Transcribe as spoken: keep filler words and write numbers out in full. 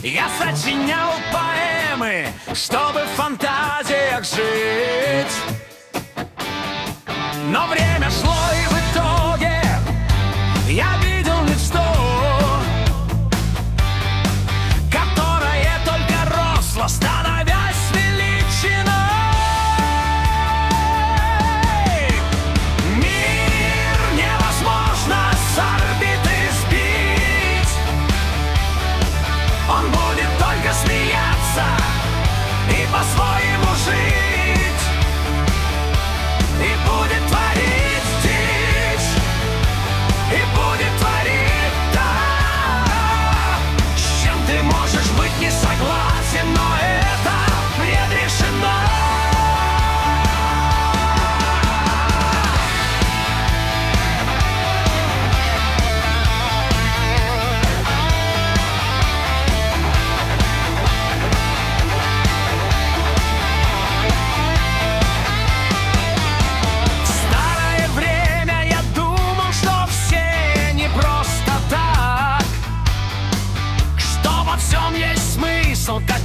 Я сочинял поэмы, чтобы в фантазиях жить. Но время шло, и в итоге я видел мечту, которая только росла, становясь величиной. Мир невозможно с орбиты сбить. Он будет только смеяться и по-своему жить, и будет творить дичь, и будет творить так, с чем ты можешь быть не согласен, но это предрешено. В старое время я думал, что все не просто так, что во всем есть смысл, как